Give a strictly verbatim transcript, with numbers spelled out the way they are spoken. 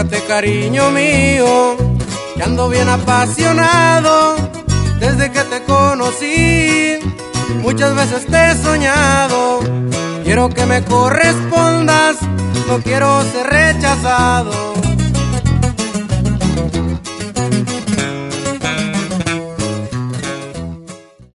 Fíjate, cariño mío, que ando bien apasionado desde que te conocí. Muchas veces te he soñado, quiero que me correspondas, no quiero ser rechazado.